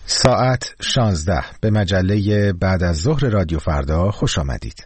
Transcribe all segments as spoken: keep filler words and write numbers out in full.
ساعت شانزده به مجله بعد از ظهر رادیو فردا خوش آمدید.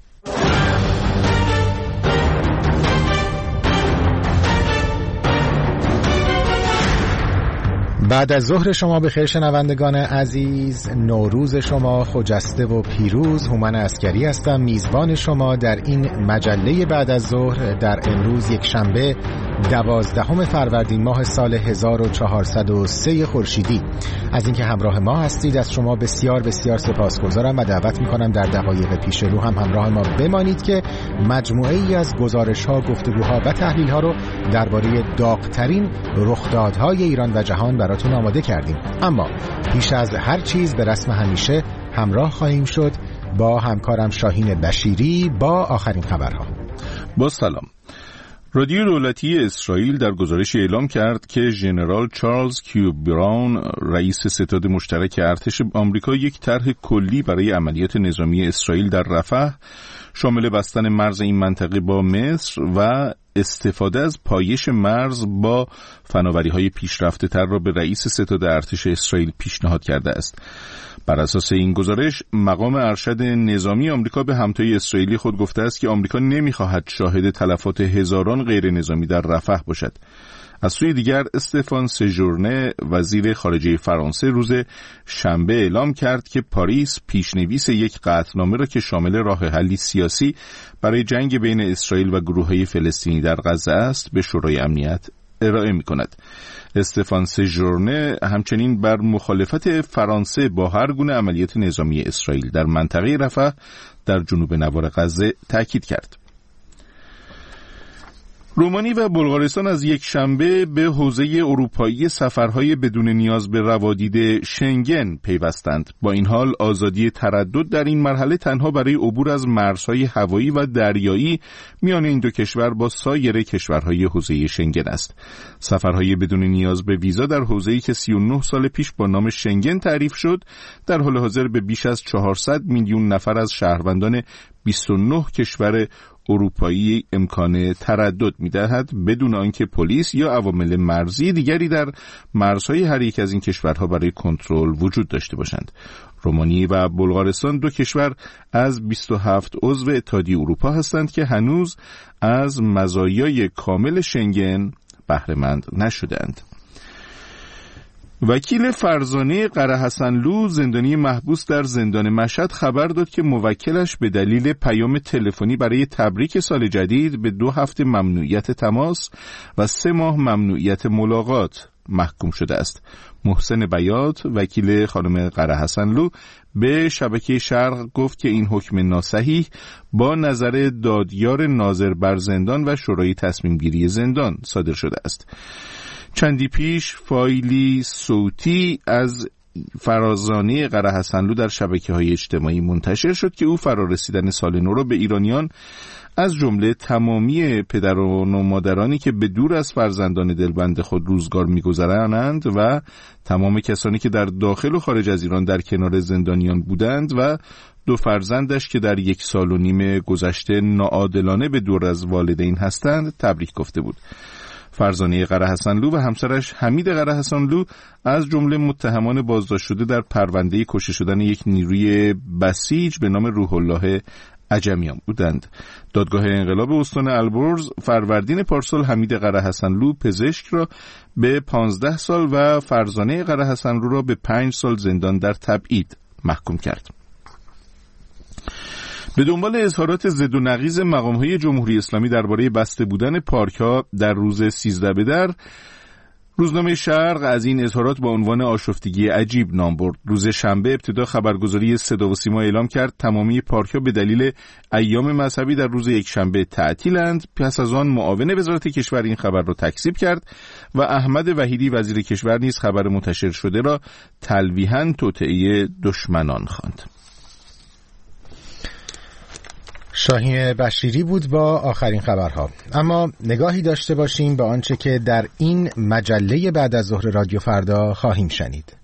بعد از ظهر شما بخیر شنوندگان عزیز، نوروز شما خجسته و پیروز. هومن عسکری هستم، میزبان شما در این مجله بعد از ظهر در امروز یک شنبه دوازدهم فروردین ماه سال هزار و چهارصد و سه خورشیدی. از اینکه همراه ما هستید از شما بسیار بسیار سپاسگزارم و دعوت میکنم در دقایق پیش رو هم همراه ما بمانید که مجموعه ای از گزارش‌ها، گفتگوها و تحلیل‌ها رو درباره داغ‌ترین رخدادهای ایران و جهان براتون آماده کردیم. اما پیش از هر چیز به رسم همیشه همراه خواهیم شد با همکارم شاهین بشیری با آخرین خبرها. با سلام. رادیو دولتی اسرائیل در گزارش اعلام کرد که ژنرال چارلز کیو براون، رئیس ستاد مشترک ارتش آمریکا، یک طرح کلی برای عملیات نظامی اسرائیل در رفح شامل بستن مرز این منطقه با مصر و استفاده از پایش مرز با فناوری‌های پیشرفته تر را به رئیس ستاد ارتش اسرائیل پیشنهاد کرده است. بر اساس این گزارش، مقام ارشد نظامی آمریکا به همتای اسرائیلی خود گفته است که آمریکا نمی‌خواهد شاهد تلفات هزاران غیر نظامی در رفح باشد. از سوی دیگر، استفان سژورنه، وزیر خارجه فرانسه، روز شنبه اعلام کرد که پاریس پیشنویس یک قطعنامه را که شامل راه حلی سیاسی برای جنگ بین اسرائیل و گروه‌های فلسطینی در غزه است به شورای امنیت ارائه می‌کند. استفان سژورنه همچنین بر مخالفت فرانسه با هر گونه عملیات نظامی اسرائیل در منطقه رفح در جنوب نوار غزه تاکید کرد. رومانی و بلغارستان از یک شنبه به حوزه اروپایی سفرهای بدون نیاز به روادید شنگن پیوستند. با این حال آزادی تردد در این مرحله تنها برای عبور از مرزهای هوایی و دریایی میان این دو کشور با سایر کشورهای حوزه شنگن است. سفرهای بدون نیاز به ویزا در حوزه‌ای که سی و نه سال پیش با نام شنگن تعریف شد، در حال حاضر به بیش از چهارصد میلیون نفر از شهروندان بیست و نه کشور اروپایی امکان تردد می‌دهد بدون آنکه پلیس یا عوامل مرزی دیگری در مرزهای هر یک از این کشورها برای کنترل وجود داشته باشند. رومانی و بلغارستان دو کشور از بیست و هفت عضو اتحادیه اروپا هستند که هنوز از مزایای کامل شنگن بهره مند نشدند. وکیل فرزانه قرهحسنلو، زندانی محبوس در زندان مشهد، خبر داد که موکلش به دلیل پیام تلفنی برای تبریک سال جدید به دو هفته ممنوعیت تماس و سه ماه ممنوعیت ملاقات محکوم شده است. محسن بیات، وکیل خانم قرهحسنلو، به شبکه شرق گفت که این حکم ناصحیح با نظر دادیار ناظر بر زندان و شورای تصمیم گیری زندان صادر شده است. چندی پیش فایلی صوتی از فرزانه قرهحسنلو در شبکه‌های اجتماعی منتشر شد که او فرارسیدن سال نو را به ایرانیان از جمله تمامی پدران و مادرانی که به دور از فرزندان دلبند خود روزگار می‌گذرانند و تمام کسانی که در داخل و خارج از ایران در کنار زندانیان بودند و دو فرزندش که در یک سال و نیم گذشته ناعادلانه به دور از والدین هستند تبریک گفته بود. فرزانه قرهحسنلو و همسرش حمید قرهحسنلو از جمله متهمان بازداشت شده در پرونده کشته شدن یک نیروی بسیج به نام روح الله عجمیان بودند. دادگاه انقلاب استان البرز فروردین پارسال حمید قرهحسنلو پزشک را به پانزده سال و فرزانه قرهحسنلو را به پنج سال زندان در تبعید محکوم کرد. به دنبال اظهارات ضد و نقیض مقام‌های جمهوری اسلامی درباره بسته بودن پارک‌ها در روز سیزده بدر، روزنامه شرق از این اظهارات با عنوان آشفتگی عجیب نام برد. روز شنبه ابتدا خبرگزاری صدا و سیما اعلام کرد تمامی پارک‌ها به دلیل ایام مذهبی در روز یکشنبه تعطیلند. پس از آن معاون وزارت کشور این خبر را تکذیب کرد و احمد وحیدی وزیر کشور نیز خبر منتشر شده را تلویحاً توطئه دشمنان خواند. شاهین بشیری بود با آخرین خبرها. اما نگاهی داشته باشیم به آنچه که در این مجله بعد از ظهر رادیو فردا خواهیم شنید.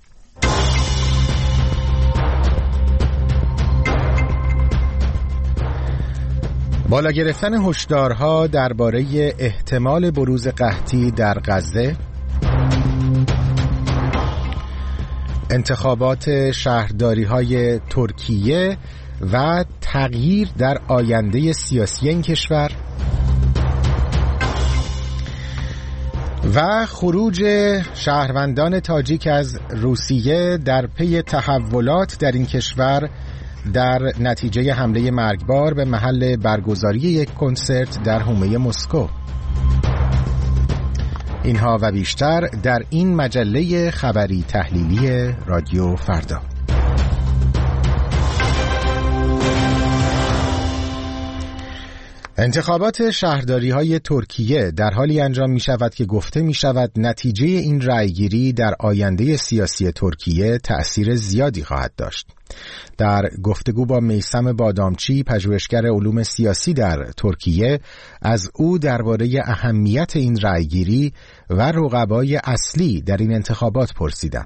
بالا گرفتن هشدارها درباره احتمال بروز قحطی در غزه، انتخابات شهرداری‌های ترکیه و تغییر در آینده سیاسی این کشور و خروج شهروندان تاجیک از روسیه در پی تحولات در این کشور در نتیجه حمله مرگبار به محل برگزاری یک کنسرت در حومه مسکو. اینها و بیشتر در این مجله خبری تحلیلی رادیو فردا. انتخابات شهرداری‌های ترکیه در حالی انجام می‌شود که گفته می‌شود نتیجه این رأیگیری در آینده سیاسی ترکیه تأثیر زیادی خواهد داشت. در گفتگو با میثم بادامچی، پژوهشگر علوم سیاسی در ترکیه، از او درباره اهمیت این رأیگیری و رقبای اصلی در این انتخابات پرسیدم.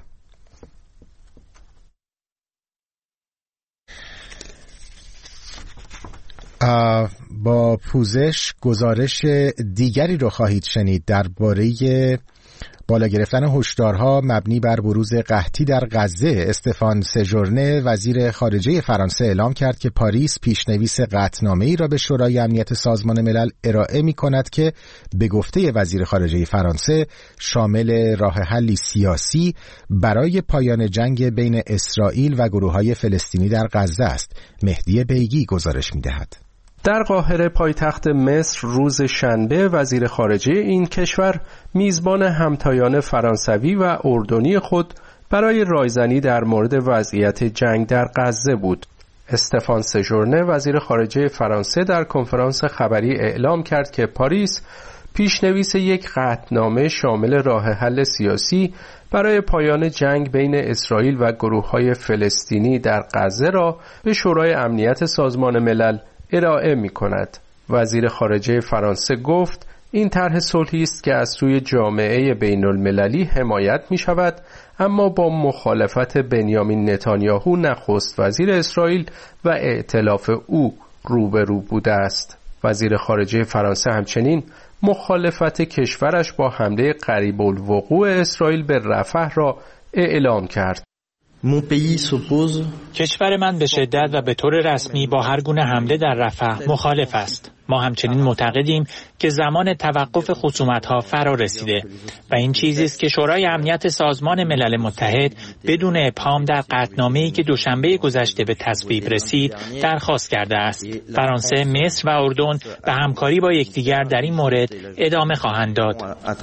با پوزش گزارش دیگری رو خواهید شنید درباره بالا گرفتن هشدارها مبنی بر بروز قحطی در غزه. استفان سژورنه وزیر خارجه فرانسه اعلام کرد که پاریس پیشنویس قطعنامه‌ای را به شورای امنیت سازمان ملل ارائه می‌کند که به گفته وزیر خارجه فرانسه شامل راه حلی سیاسی برای پایان جنگ بین اسرائیل و گروه‌های فلسطینی در غزه است. مهدی بیگی گزارش می‌دهد. در قاهره پایتخت مصر روز شنبه وزیر خارجه این کشور میزبان همتایان فرانسوی و اردنی خود برای رایزنی در مورد وضعیت جنگ در غزه بود. استفان سژورنه وزیر خارجه فرانسه در کنفرانس خبری اعلام کرد که پاریس پیشنویس یک قطعنامه شامل راه حل سیاسی برای پایان جنگ بین اسرائیل و گروه‌های فلسطینی در غزه را به شورای امنیت سازمان ملل ارائه می کند. وزیر خارجه فرانسه گفت این طرح صلحی است که از سوی جامعه بین المللی حمایت می شود، اما با مخالفت بنیامین نتانیاهو نخست وزیر اسرائیل و ائتلاف او روبرو بوده است. وزیر خارجه فرانسه همچنین مخالفت کشورش با حمله قریب الوقوع اسرائیل به رفح را اعلام کرد. کشور من به شدت و به طور رسمی با هر گونه حمله در رفح مخالف است. ما همچنین معتقدیم که زمان توقف خصومت‌ها فرا رسیده و این چیزی است که شورای امنیت سازمان ملل متحد بدون ابهام در قطعنامه‌ای که دوشنبه گذشته به تصویب رسید درخواست کرده است. فرانسه، مصر و اردن به همکاری با یکدیگر در این مورد ادامه خواهند داد.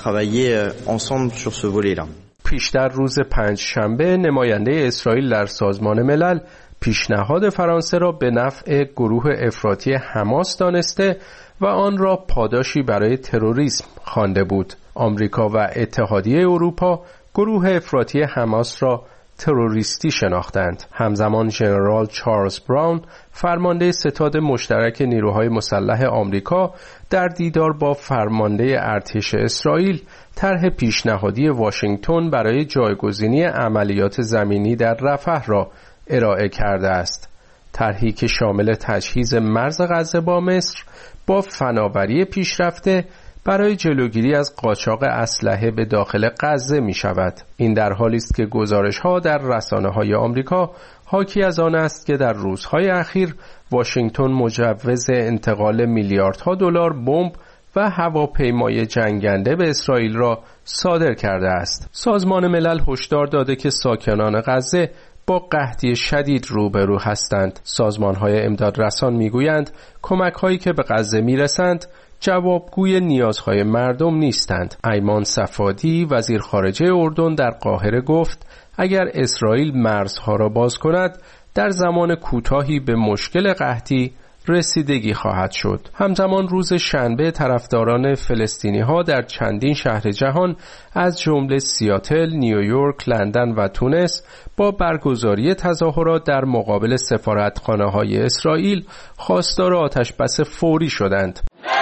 پیشتر روز پنج شنبه نماینده اسرائیل در سازمان ملل پیشنهاد فرانسه را به نفع گروه افراطی حماس دانسته و آن را پاداشی برای تروریسم خوانده بود. آمریکا و اتحادیه اروپا گروه افراطی حماس را تروریستی شناختند. همزمان ژنرال چارلز براون فرمانده ستاد مشترک نیروهای مسلح آمریکا در دیدار با فرمانده ارتش اسرائیل طرح پیشنهادی واشنگتن برای جایگزینی عملیات زمینی در رفح را ارائه کرده است. طرحی که شامل تجهیز مرز غزه با مصر با فناوری پیشرفته برای جلوگیری از قاچاق اسلحه به داخل غزه می شود. این در حالی است که گزارش‌ها در رسانه‌های آمریکا حاکی از آن است که در روزهای اخیر واشنگتن مجوز انتقال میلیاردها دلار بمب و هواپیمای جنگنده به اسرائیل را صادر کرده است. سازمان ملل هشدار داده که ساکنان غزه با قحطی شدید روبرو هستند. سازمان‌های امدادرسان می‌گویند کمک‌هایی که به غزه می‌رسند جوابگوی نیازهای مردم نیستند. ایمان صفادی وزیر خارجه اردن در قاهره گفت اگر اسرائیل مرزها را باز کند در زمان کوتاهی به مشکل قحطی رسیدگی خواهد شد. همزمان روز شنبه طرفداران فلسطینی ها در چندین شهر جهان از جمله سیاتل، نیویورک، لندن و تونس با برگزاری تظاهرات در مقابل سفارتخانه های اسرائیل خواستار آتش بس فوری شدند.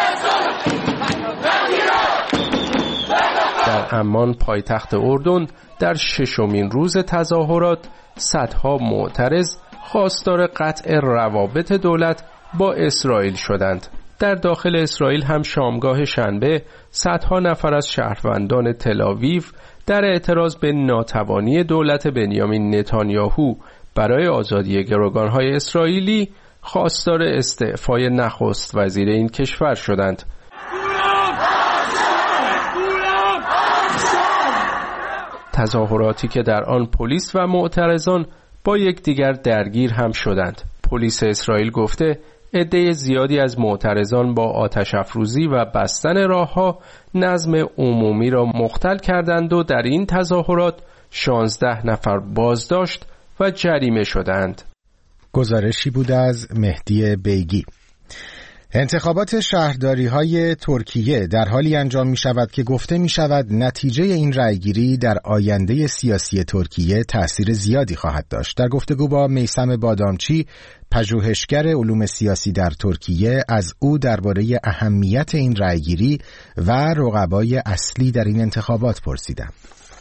در عمان پایتخت اردن در ششمین روز تظاهرات صدها معترض خواستار قطع روابط دولت با اسرائیل شدند. در داخل اسرائیل هم شامگاه شنبه صدها نفر از شهروندان تل آویو در اعتراض به ناتوانی دولت بنیامین نتانیاهو برای آزادی گروگان‌های اسرائیلی خواستار استعفای نخست وزیر این کشور شدند. تظاهراتی که در آن پلیس و معترضان با یکدیگر درگیر هم شدند. پلیس اسرائیل گفته عده زیادی از معترضان با آتش افروزی و بستن راهها نظم عمومی را مختل کردند و در این تظاهرات شانزده نفر بازداشت و جریمه شدند. گزارشی بود از مهدی بیگی. انتخابات شهرداری‌های ترکیه در حالی انجام می‌شود که گفته می‌شود نتیجه این رأیگیری در آینده سیاسی ترکیه تأثیر زیادی خواهد داشت. در گفتگو با میثم بادامچی، پژوهشگر علوم سیاسی در ترکیه، از او درباره اهمیت این رأیگیری و رقبای اصلی در این انتخابات پرسیدم.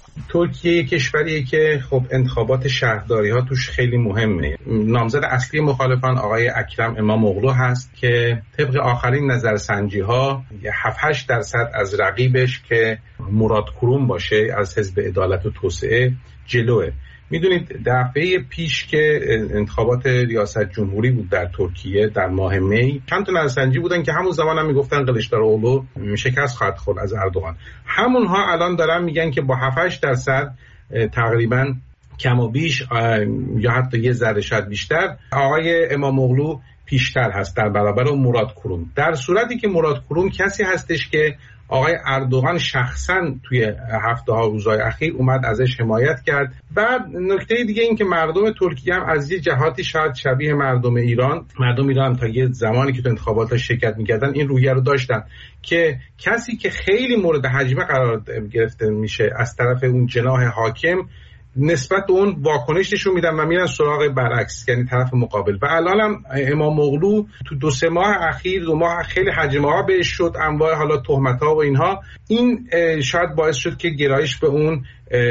ترکیه کشوریه که خب انتخابات شهرداری ها توش خیلی مهمه. نامزد اصلی مخالفان آقای اکرم اماموغلو هست که طبق آخرین نظرسنجی ها هفت هشت درصد از رقیبش که مراد کروم باشه از حزب عدالت و توسعه جلوه. میدونید دفعه پیش که انتخابات ریاست جمهوری بود در ترکیه در ماه می، چند تا نظرسنجی بودن که همون زمان هم میگفتن قلیچداروغلو شکست خواهد خورد از اردوغان. همونها الان دارن میگن که با هفت هشت درصد تقریبا کم و بیش یا حتی یه ذره شاید بیشتر آقای اماموغلو پیشتر هست در برابر مراد کروم، در صورتی که مراد کروم کسی هستش که آقای اردوغان شخصا توی هفته ها روزهای اخیر اومد ازش حمایت کرد. و نکته دیگه این که مردم ترکیه هم از یه جهاتی شاید شبیه مردم ایران، مردم ایران تا یه زمانی که تو انتخابات شرکت میکردن این رویه رو داشتن که کسی که خیلی مورد هجمه قرار گرفته میشه از طرف اون جناح حاکم نسبت به اون واکنش نشون میدن و میرن سراغ برعکس، یعنی طرف مقابل. و الان هم اماموغلو تو دو سه ماه اخیر دو ماه خیلی هجمه ها بهش شد، انواع حالا تهمت ها و اینها، این شاید باعث شد که گرایش به اون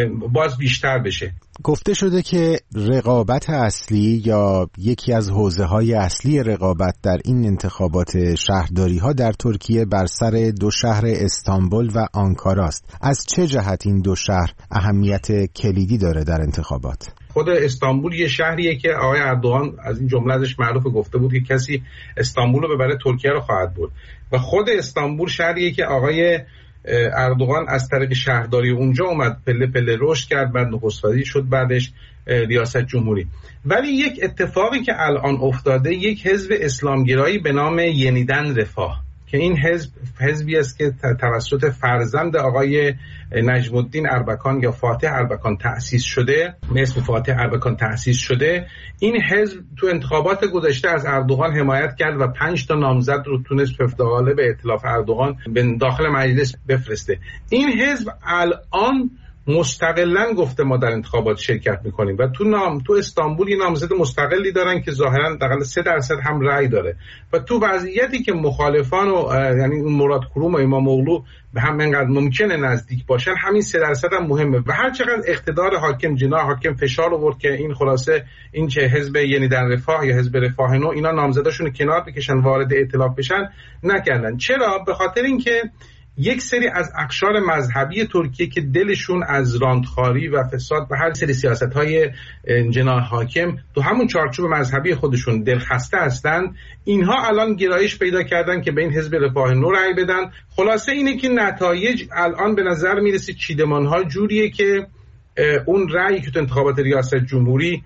باز بیشتر بشه. گفته شده که رقابت اصلی یا یکی از حوزه‌های اصلی رقابت در این انتخابات شهرداری‌ها در ترکیه بر سر دو شهر استانبول و آنکارا است. از چه جهت این دو شهر اهمیت کلیدی داره در انتخابات؟ خود استانبول یه شهریه که آقای اردوغان از این جمله ازش معروف گفته بود که کسی استانبول رو ببره ترکیه رو خواهد برد. و خود استانبول شهریه که آقای اردوغان از طریق شهرداری اونجا اومد پله پله رشد کرد، بعد نخست وزیر شد، بعدش ریاست جمهوری. ولی یک اتفاقی که الان افتاده، یک حزب اسلامگرایی به نام ینیدن رفاه که این حزب حزبی است که توسط فرزند آقای نجم الدین اربکان یا فاتح اربکان تأسیس شده، به اسم فاتح اربکان تأسیس شده. این حزب تو انتخابات گذشته از اردوغان حمایت کرد و پنج تا نامزد رو تونست به به ائتلاف اردوغان به داخل مجلس بفرسته. این حزب الان مستقلاً گفته ما در انتخابات شرکت میکنیم و تو نام تو استانبول یه نامزد مستقلی دارن که ظاهراً دقیقاً سه درصد هم رأی داره و تو وضعیتی که مخالفان و یعنی مراد کروم و اماموغلو به هم انقدر ممکنه نزدیک باشن، همین سه درصد هم مهمه و هر چقدر اقتدار حاکم جناح حاکم فشار آورد که این خلاصه این چه حزب ینیدن رفاه یا حزب رفاه نو اینا نامزداشون کنار بکشن وارد ائتلاف بشن، نکردن. چرا؟ به خاطر اینکه یک سری از اقشار مذهبی ترکیه که دلشون از راندخواری و فساد و هر سری سیاست‌های جناح حاکم تو همون چارچوب مذهبی خودشون دلخسته هستند، اینها الان گرایش پیدا کردن که به این حزب رفاه نو رأی بدن. خلاصه اینه که نتایج الان به نظر میرسه چیدمان‌ها جوریه که اون رأیی که تو انتخابات ریاست جمهوری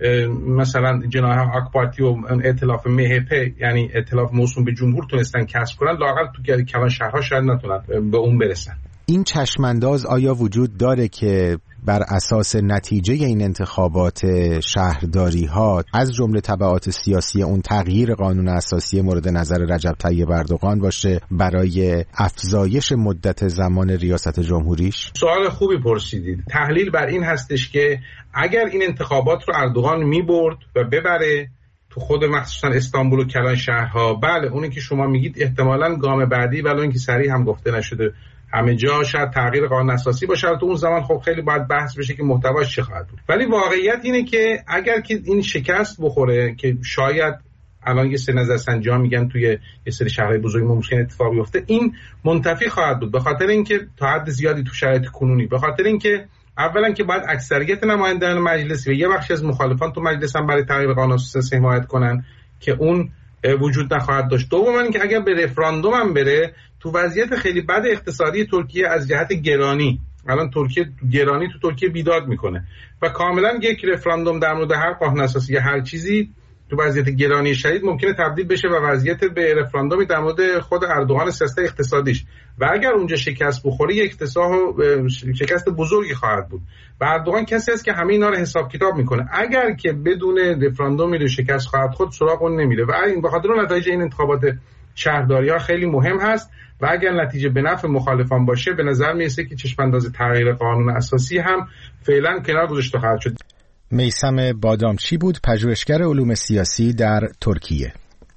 مثلا جناح آک پارتی و ائتلاف مهپ یعنی ائتلاف موسوم به جمهور تونستن کسب کنن، لااقل تو کلان شهرها شاید نتونن به اون برسن. این چشمانداز آیا وجود داره که بر اساس نتیجه این انتخابات شهرداری ها از جمله تبعات سیاسی اون تغییر قانون اساسی مورد نظر رجب طیب اردوغان باشه برای افزایش مدت زمان ریاست جمهوریش؟ سوال خوبی پرسیدید. تحلیل بر این هستش که اگر این انتخابات رو اردوغان میبرد و ببره تو خود مخصوصا استانبول و کلان شهرها، بله اونی که شما میگید احتمالاً گام بعدی، ولی اینکه صریح هم گفته نشده همه جا شاید تغییر قانون اساسی باشه، تو اون زمان خب خیلی باید بحث بشه که محتواش چه خواهد بود. ولی واقعیت اینه که اگر که این شکست بخوره که شاید الان یه سری نظرسنجی‌ها میگن توی یه سری شهرهای بزرگ ممکن اتفاق بیفته، این منتفی خواهد بود، به خاطر اینکه تا حد زیادی تو شرایط کنونی، به خاطر اینکه اولا که باید اکثریت نمایندگان مجلس و یه بخشی از مخالفان تو مجلس هم برای تغییر قانون اساسی حمایت کنن که اون وجود نخواهد داشت. دوم اینکه اگر به رفراندوم هم بره، تو وضعیت خیلی بد اقتصادی ترکیه از جهت گرانی، الان ترکیه گرانی تو ترکیه بیداد میکنه و کاملا یک رفراندوم در مورد هر قانون اساسی یا هر چیزی تو وضعیت گرانی شدید ممکنه تبدیل بشه و وضعیت به رفراندومی در مورد خود اردوغان سیاست اقتصادیش و اگر اونجا شکست بخوره یک اقتصاد شکست بزرگی خواهد بود و اردوغان کسی است که همه اینا رو حساب کتاب میکنه. اگر که بدون رفراندومی رو شکست خواهد خود سراغ اون نمیره و این به خاطر نتایج این انتخابات شهرداری‌ها خیلی مهم هست و اگر نتیجه به نفع مخالفان باشه به نظر میرسه که چشم‌انداز تغییر قانون اساسی هم فعلا کنار گذاشته خواهد شد. میثم بادامچی بود، پژوهشگر علوم سیاسی در ترکیه.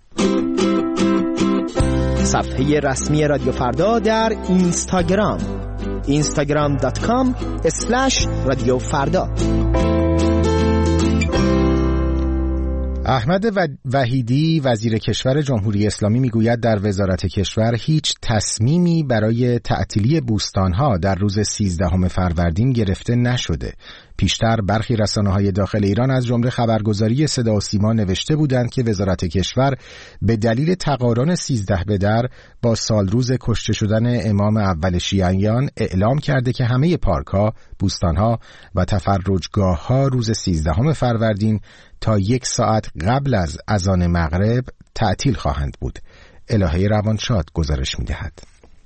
صفحه رسمی رادیو فردا در اینستاگرام اینستاگرام دات کام اسلش رادیو فردا. احمد وحیدی وزیر کشور جمهوری اسلامی میگوید در وزارت کشور هیچ تصمیمی برای تعطیلی بوستانها در روز سیزدهم فروردین گرفته نشده. پیشتر برخی رسانه‌های داخل ایران از جمله خبرگزاری صدا و سیما نوشته بودند که وزارت کشور به دلیل تقارن سیزده به در با سالروز کشته شدن امام اول شیعیان اعلام کرده که همه پارک‌ها، بوستان‌ها و تفرجگاه‌ها روز سیزدهم فروردین تا یک ساعت قبل از اذان مغرب تعطیل خواهند بود. الهه روانشاد گزارش می‌دهد.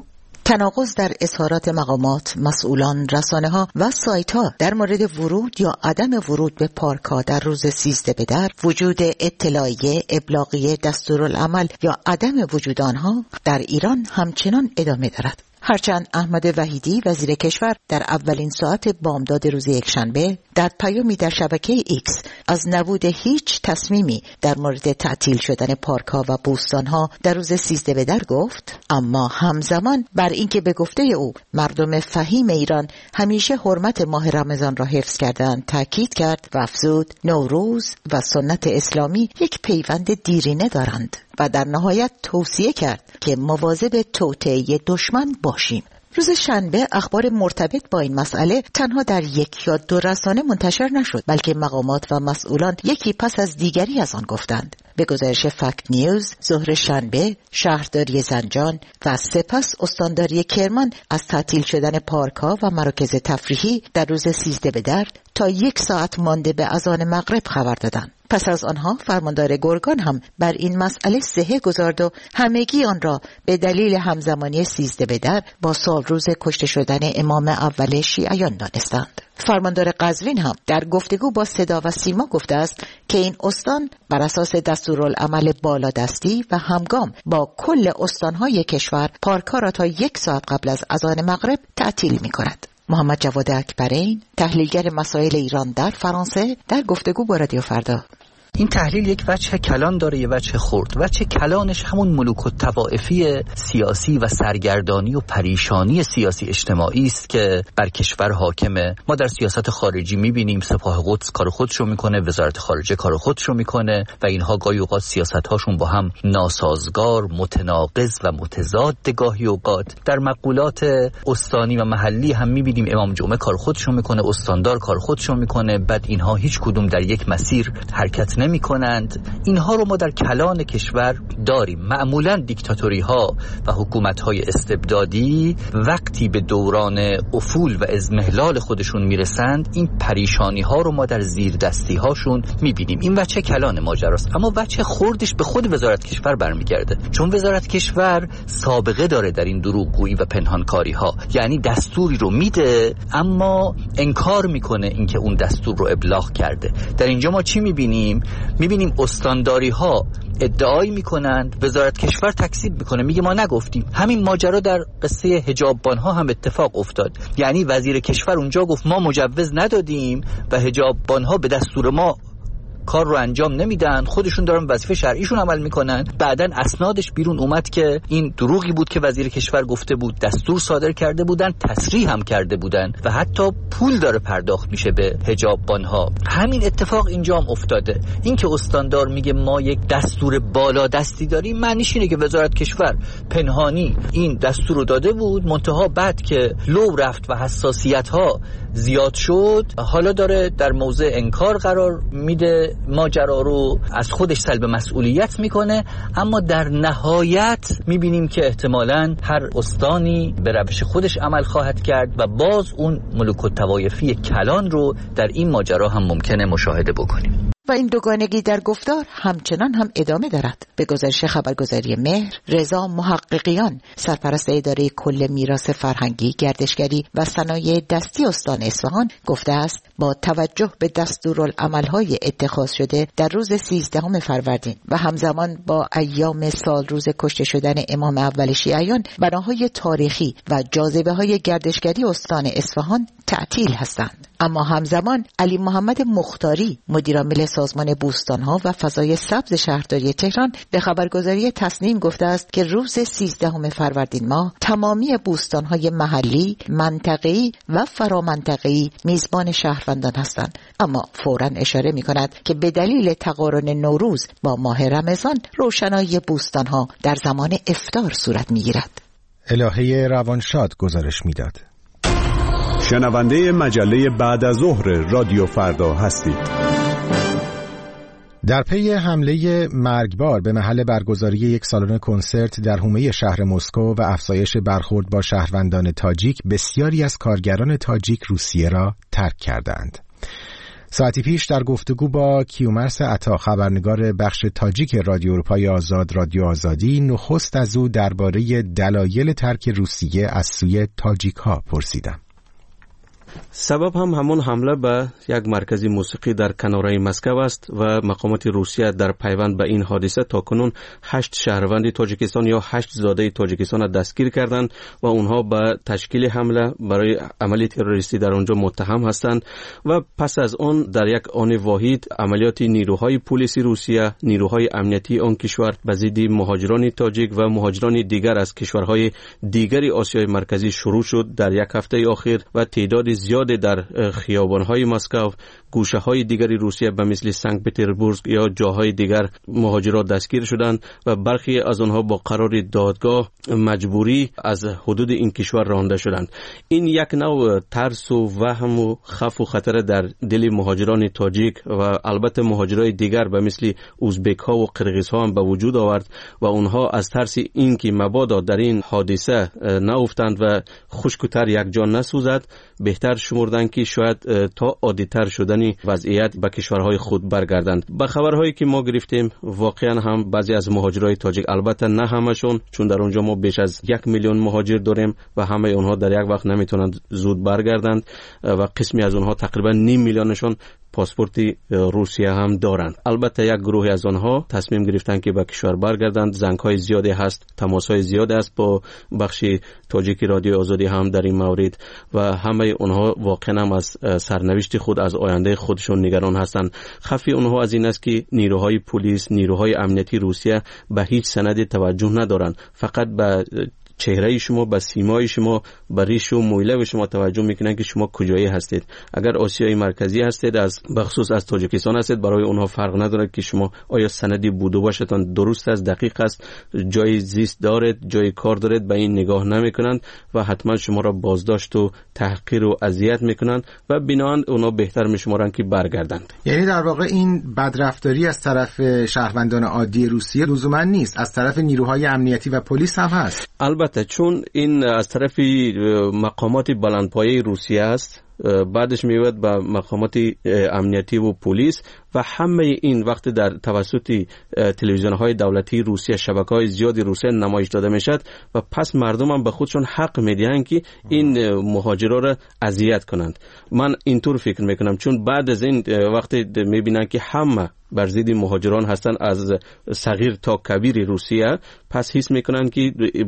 تناقض در اظهارات مقامات، مسئولان، رسانه‌ها و سایت‌ها در مورد ورود یا عدم ورود به پارک‌ها در روز سیزده به در، وجود اطلاعیه، ابلاغیه، دستورالعمل یا عدم وجود آنها در ایران همچنان ادامه دارد. هرچند احمد وحیدی وزیر کشور در اولین ساعت بامداد روز یکشنبه در پیامی در شبکه ایکس از نبود هیچ تصمیمی در مورد تعطیل شدن پارک‌ها و بوستان‌ها در روز سیزده به در گفت، اما همزمان بر اینکه به گفته او مردم فهیم ایران همیشه حرمت ماه رمضان را حفظ کردند تاکید کرد و افزود نوروز و سنت اسلامی یک پیوند دیرینه دارند و در نهایت توصیه کرد که مواظب توطئه دشمن باشیم. روز شنبه اخبار مرتبط با این مسئله تنها در یک یا دو رسانه منتشر نشد، بلکه مقامات و مسئولان یکی پس از دیگری از آن گفتند. به گزارش فکت نیوز، ظهر شنبه شهرداری زنجان و سپس استانداری کرمان از تعطیل شدن پارک‌ها و مراکز تفریحی در روز سیزده به در تا یک ساعت مانده به اذان مغرب خبر دادند. پس از آنها فرماندار گرگان هم بر این مسئله صحه گذارد و همگی آن را به دلیل همزمانی سیزده به در با سال روز کشته شدن امام اول شیعیان دانستند. فرماندار قزوین هم در گفتگو با صدا و سیما گفته است که این استان بر اساس دستورالعمل بالادستی و همگام با کل استانهای کشور پارک‌ها را تا یک ساعت قبل از اذان مغرب تعطیل می‌کند. محمد جواد اکبرین، تحلیلگر مسائل ایران در فرانسه، در گفتگو با رادیو فردا. این تحلیل یک وجه کلان داره، یک وجه خرد. وجه کلانش همون ملوک الطوائفی سیاسی و سرگردانی و پریشانی سیاسی اجتماعی است که بر کشور حاکمه. ما در سیاست خارجی می‌بینیم سپاه قدس کار خودش رو میکنه، وزارت خارجه کار خودش رو میکنه و اینها گاهی اوقات سیاست‌هاشون با هم ناسازگار، متناقض و متضاد گاهی اوقات. در مقولات استانی و محلی هم می‌بینیم امام جمعه کار خودش رو میکنه، استاندار کار خودش رو میکنه، بعد اینها هیچ کدوم در یک مسیر حرکت نمی کنند. اینها رو ما در کلان کشور داریم. معمولا دیکتاتوری ها و حکومت های استبدادی وقتی به دوران افول و اضمحلال خودشون میرسند این پریشانی ها رو ما در زیر دستی هاشون میبینیم. این وجه کلان ماجراست. اما وجه خردش به خود وزارت کشور برمیگرده، چون وزارت کشور سابقه داره در این دروغگویی و پنهانکاری ها. یعنی دستوری رو میده اما انکار میکنه اینکه اون دستور رو ابلاغ کرده. در اینجا ما چی میبینیم؟ میبینیم استانداری ها ادعایی میکنند، وزارت کشور تکذیب میکنه، میگه ما نگفتیم. همین ماجرا در قصه حجاببان ها هم اتفاق افتاد. یعنی وزیر کشور اونجا گفت ما مجوز ندادیم و حجاببان ها به دستور ما کار رو انجام نمیدن، خودشون دارن وظیفه شرعیشون عمل میکنن. بعدن اسنادش بیرون اومد که این دروغی بود که وزیر کشور گفته بود، دستور صادر کرده بودن، تصریح هم کرده بودن و حتی پول داره پرداخت میشه به حجاببانها. همین اتفاق اینجا هم افتاده. این که استاندار میگه ما یک دستور بالا دستی داریم، معنیش اینه که وزارت کشور پنهانی این دستور رو داده بود، منتها بعد که لو رفت و حساسیت ها زیاد شد حالا داره در موضع انکار قرار میده، ماجرا رو از خودش سلب مسئولیت میکنه. اما در نهایت میبینیم که احتمالاً هر استانی به روش خودش عمل خواهد کرد و باز اون ملوک الطوایفی کلان رو در این ماجرا هم ممکنه مشاهده بکنیم. و این دوگانگی در گفتار همچنان هم ادامه دارد. به گزارش خبرگزاری مهر، رضا محققیان، سرپرست اداره کل میراث فرهنگی، گردشگری و صنایع دستی استان اصفهان گفته است با توجه به دستورالعمل‌های اتخاذ شده در روز سیزدهم فروردین و همزمان با ایام سال روز کشته شدن امام اول شیعیان، بناهای تاریخی و جاذبه‌های گردشگری استان اصفهان تعطیل هستند. اما همزمان علی محمد مختاری، مدیر عامل سازمان بوستان‌ها و فضای سبز شهرداری تهران، به خبرگزاری تصنیم گفته است که روز سیزدهم فروردین ماه تمامی بوستان‌های محلی، منطقه‌ای و فرامنطقه‌ای میزبان شهروندان هستند. اما فوراً اشاره می‌کند که به دلیل تقارن نوروز با ماه رمضان، روشنایی بوستان‌ها در زمان افطار صورت می‌گیرد. الهه روانشاد گزارش می‌داد. شنونده مجله بعد از ظهر رادیو فردا هستید. در پی حمله مرگبار به محل برگزاری یک سالن کنسرت در حومه شهر مسکو و افزایش برخورد با شهروندان تاجیک، بسیاری از کارگران تاجیک روسیه را ترک کردند. ساعتی پیش در گفتگو با کیومرث عطا، خبرنگار بخش تاجیک رادیو اروپای آزاد رادیو آزادی، نخست از او درباره دلایل ترک روسیه از سوی تاجیک ها پرسیدم. سبب هم همون حمله به یک مرکز موسیقی در کنارهای مسکو است و مقامات روسیه در پیوند به این حادثه تاکنون هشت شهروند تاجیکستان یا هشت زاده تاجیکستان را دستگیر کردند و اونها به تشکیل حمله برای عملی تروریستی در اونجا متهم هستند. و پس از اون در یک آن واحد عملیات نیروهای پلیسی روسیه، نیروهای امنیتی آن کشور به ضد مهاجران تاجیک و مهاجران دیگر از کشورهای دیگری آسیای مرکزی شروع شد در یک هفته اخیر و تعداد زیاد در خیابان‌های مسکو، گوشه‌های دیگری روسیه به مثل سنت پترزبورگ یا جاهای دیگر مهاجران دستگیر شدند و برخی از آنها با قرار دادگاه مجبوری از حدود این کشور رانده شدند. این یک نوع ترس و وهم و خوف و خطر در دل مهاجران تاجیک و البته مهاجرای دیگر به مثل ازبک‌ها و قرغیزها هم به وجود آورد و اونها از ترس اینکه مبادا در این حادثه نیفتند و خشک‌تر یک جان نسوزد، بهتر شمردند که شاید تا عادی‌تر شدن وضعیت به کشورهای خود برگردند. با خبرهایی که ما گرفتیم واقعا هم بعضی از مهاجرای تاجیک، البته نه همشون، چون در اونجا ما بیش از یک میلیون مهاجر داریم و همه اونها در یک وقت نمیتونند زود برگردند و قسمی از اونها تقریبا نیم میلیونشون پاسپورت روسیه هم دارند. البته یک گروهی از آنها تصمیم گرفتند که به کشور برگردند. زنگ‌های زیادی هست، تماس‌های زیادی است با بخش تاجیکی رادیو آزادی هم در این مورد و همه اونها واقعا هم از سرنوشت خود، از آینده خودشون نگران هستند. خفی اونها از این است که نیروهای پلیس، نیروهای امنیتی روسیه به هیچ سندی توجه ندارند، فقط به چهره شما، به سیمای شما، به ریش و مویله شما توجه میکنن که شما کجایی هستید. اگر آسیای مرکزی هستید، از بخصوص از تاجیکستان هستید، برای اونها فرق نداره که شما آیا سندی بوده باشتون درست است، دقیق است، جای زیست دارید، جای کار دارید، به این نگاه نمیکنند و حتما شما را بازداشت و تحقیر و اذیت میکنند و بنابراین اونا بهتر میشمارن که برگردند. یعنی در واقع این بدرفتاری از طرف شهروندان عادی روسیه لزوما نیست، از طرف نیروهای امنیتی و پلیس هم هست. البته چون این از طرف مقامات بلندپایه روسیه است، بعدش میاد به مقامات امنیتی و پلیس و همه این وقت در توسط تلویزیون‌های دولتی روسیه، شبکه‌های زیادی روسیه نمایش داده میشد و پس مردم هم به خودشون حق میدن که این مهاجرا را اذیت کنند. من اینطور فکر میکنم، چون بعد از این وقت میبینن که همه بر ضد مهاجران هستند از صغیر تا کبیر روسیه، پس حس میکنند که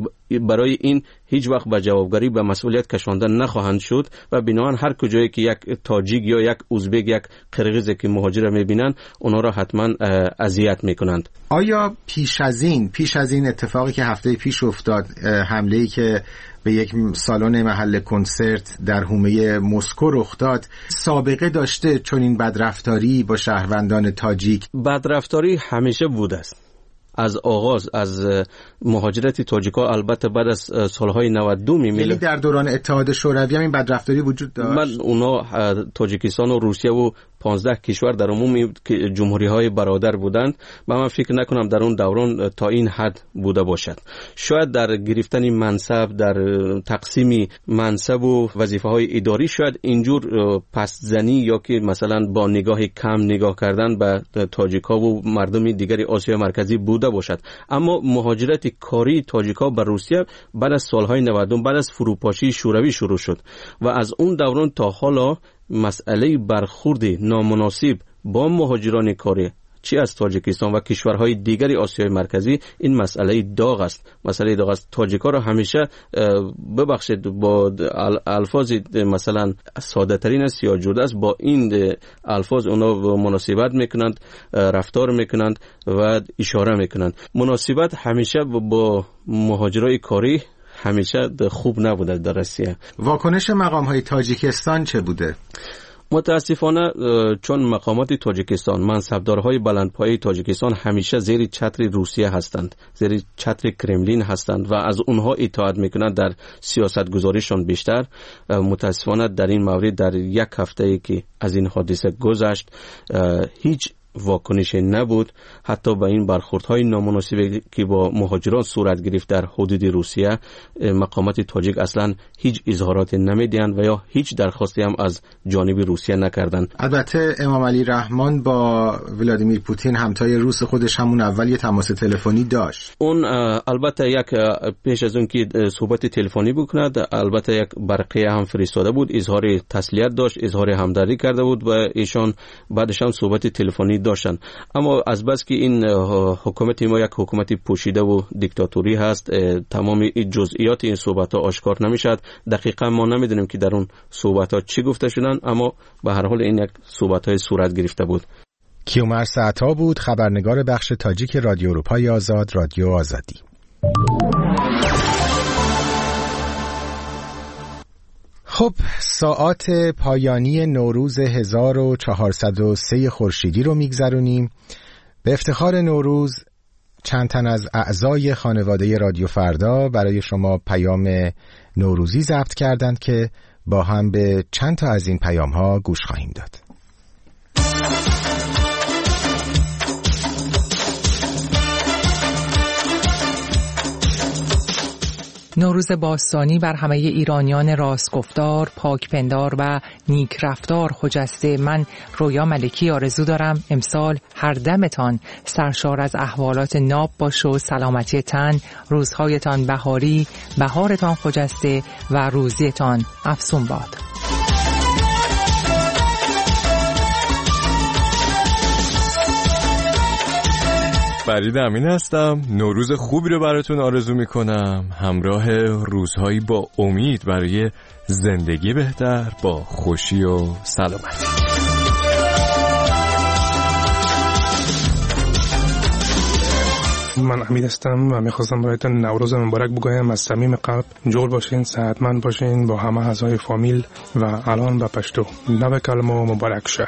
برای این هیچ وقت به جوابگاری به مسئولیت کشانده نخواهند شد و بنابراین هر کجایی که یک تاجیک یا یک ازبک یک قرقیزی که مهاجر میبینند اونا را حتما اذیت میکنند. آیا پیش از این پیش از این اتفاقی که هفته پیش افتاد، حمله‌ای که به یک سالن محل کنسرت در حومه مسکو رخ داد، سابقه داشته چون این بدرفتاری با شهروندان تاجیک؟ بدرفتاری همیشه بوده است. از آغاز از مهاجرت تاجیک‌ها، البته بعد از سالهای نود و دو می‌میله. یعنی در دوران اتحاد شوروی هم این بدرفتاری وجود داشت؟ من اونا تاجیکستان و روسیه و پانزده کشور در عموم جمهوری‌های برادر بودند و من فکر نکنم در اون دوران تا این حد بوده باشد. شاید در گرفتن منصب، در تقسیم منصب و وظیفه‌های اداری شاید اینجور پست زنی یا که مثلا با نگاه کم نگاه کردن به تاجیک‌ها و مردم دیگر آسیا مرکزی بوده باشد. اما مهاجرت کاری تاجیک‌ها به روسیه بعد از سالهای نود بعد از فروپاشی شوروی شروع شد و از اون دوران تا حالا مسئله برخورد نامناسب با مهاجران کاری چی از تاجیکستان و کشورهای دیگری آسیای مرکزی این مسئله داغ است. مسئله داغ است. تاجیک‌ها را همیشه ببخشید با الفاظ مثلا ساده ترین است یا جدا است، با این الفاظ اونا مناسبت میکنند، رفتار میکنند و اشاره میکنند. مناسبت همیشه با مهاجرای کاری همیشه خوب نبوده در روسیه. واکنش مقام‌های تاجیکستان چه بوده؟ متاسفانه چون مقامات تاجیکستان، منصبدارهای بلندپایه تاجیکستان همیشه زیر چتر روسیه هستند، زیر چتر کرملین هستند و از اونها اطاعت میکنند در سیاست گذاریشان بیشتر. متاسفانه در این مورد در یک هفته ای که از این حادثه گذشت هیچ واکنش نبود. حتی با این برخوردهای نامناسبی که با مهاجران صورت گرفت در حدود روسیه، مقامات تاجیک اصلا هیچ اظهارات نمیدهند و یا هیچ درخواستی هم از جانب روسیه نکردند. البته امام علی رحمان با ولادیمیر پوتین همتای روس خودش همون اول یه تماس تلفنی داشت. اون البته یک پیش از اون که صحبت تلفنی بکند، البته یک برقیه هم فرستاده بود، اظهار تسلیت داشت، اظهار همدردی کرده بود و ایشان بعدش هم صحبت تلفنی داشتن. اما از بس که این حکومت ما یک حکومت پوشیده و دیکتاتوری هست، تمام جزئیات این صحبت ها آشکار نمیشد. دقیقا ما نمیدونیم که در اون صحبت ها چی گفته شدن، اما به هر حال این یک صحبت های صورت گرفته بود. کیومرث سعتا بود، خبرنگار بخش تاجیک رادیو اروپای آزاد، رادیو آزادی. خب، ساعات پایانی نوروز هزار و چهارصد و سه خورشیدی رو میگذرونیم. به افتخار نوروز چند تن از اعضای خانواده رادیو فردا برای شما پیام نوروزی ضبط کردند که با هم به چند تا از این پیام ها گوش خواهیم داد. نوروز باستانی بر همه ایرانیان راستگفتار، پاکپندار و نیک رفتار خجسته. من رویا ملکی آرزو دارم امسال هر دمتان سرشار از احوالات ناب باشه و سلامتی تن، روزهایتان بهاری، بهارتان خجسته و روزیتان افزون باد. فرید امین هستم. نوروز خوبی رو براتون آرزو میکنم، همراه روزهایی با امید برای زندگی بهتر، با خوشی و سلامتی. من امید هستم و میخواستم برایتون نوروز مبارک بگویم. از صمیم قلب جور باشین، صحتمند باشین با همه اعضای فامیل و الان به پشتو نو کلمو مبارک شه.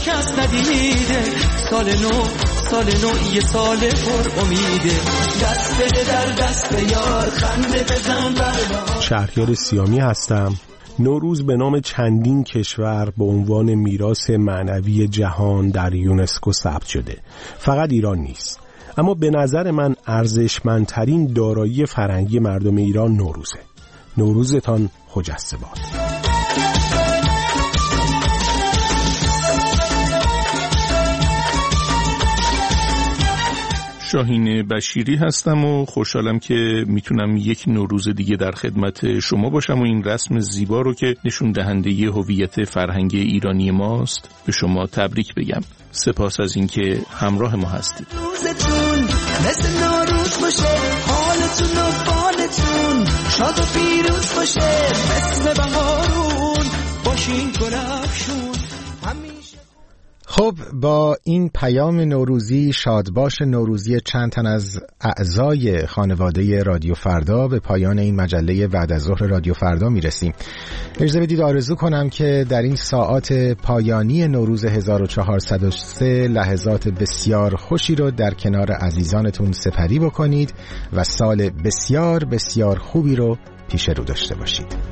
سال نو سال نو یه سال پر امیده، دست بده در دست یار، خنده بزن برا. شهریار سیامی هستم. نوروز به نام چندین کشور به عنوان میراث معنوی جهان در یونسکو ثبت شده. فقط ایران نیست. اما به نظر من ارزشمندترین دارایی فرهنگی مردم ایران نوروزه. نوروزتان خجسته باد. شاهین بشیری هستم و خوشحالم که میتونم یک نوروز دیگه در خدمت شما باشم و این رسم زیبا رو که نشون دهنده هویت فرهنگی ایرانی ماست به شما تبریک بگم. سپاس از اینکه همراه ما هستید. روزتون مثل نوروز باشه، حالتون و فالتون شاد و پیروز باشه، مثل بهارون باشین گلفشون همیشه. خب با این پیام نوروزی شادباش نوروزی چند تن از اعضای خانواده رادیو فردا به پایان این مجله بعد از ظهر رادیو فردا میرسیم. اجازه بدید آرزو کنم که در این ساعات پایانی نوروز هزار و چهارصد و سه لحظات بسیار خوشی رو در کنار عزیزانتون سپری بکنید و سال بسیار بسیار خوبی رو پیش رو داشته باشید.